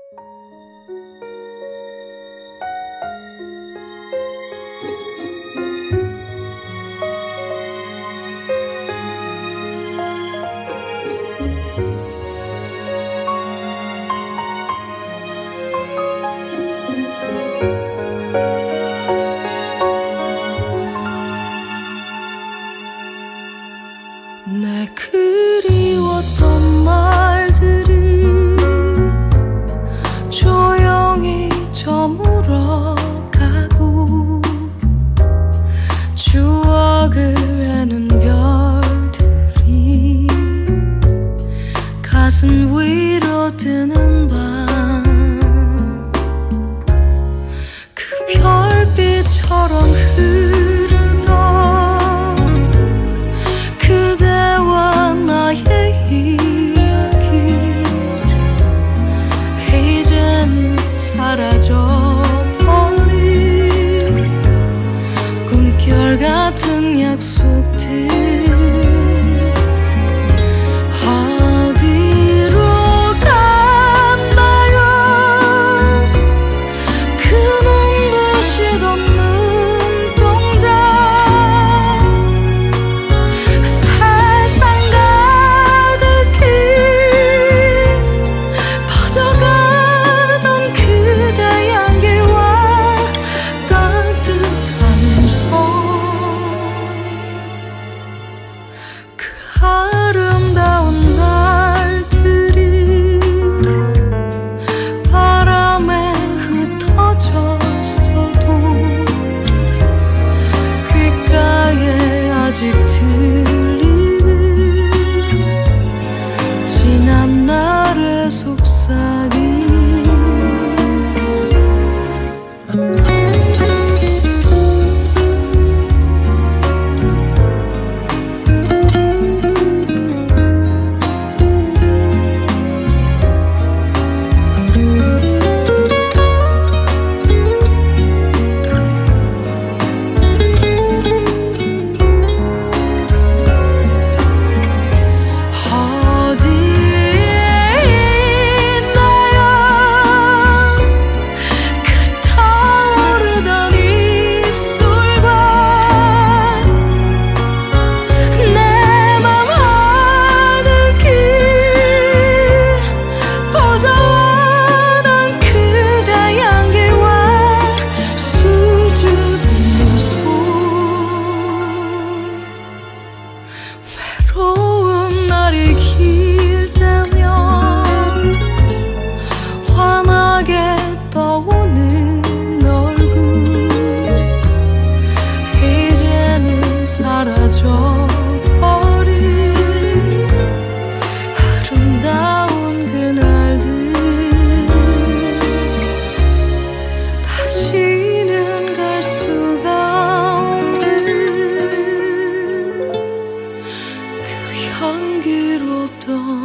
내 그리웠던 말들이 조용히 저물어가고 추억을 해는 별들이 가슴 위로 뜨는 밤 그 별빛처럼 흐르던 그대와 나의 이야기 이제는 사라져버린 꿈결 같은 약속들 어디로 갔나요? 그 눈부시던 눈동자 세상 가득히 퍼져가던 그대 향기와 따뜻한 음성 그 아름다운 날들이 바람에 흩어졌어도 귓가에 아직 들리는 지난 날의 속삭임 어디에 있나요? 그 타오르던 입술과 내 맘 아득히 퍼져오던 그대 향기와 수줍은 미소 외로운 날이 길 때면 환하게 떠오는 얼굴 이제는 사라져버린 아름다운 그날들 다시는 갈 수가 없는 그 향기롭던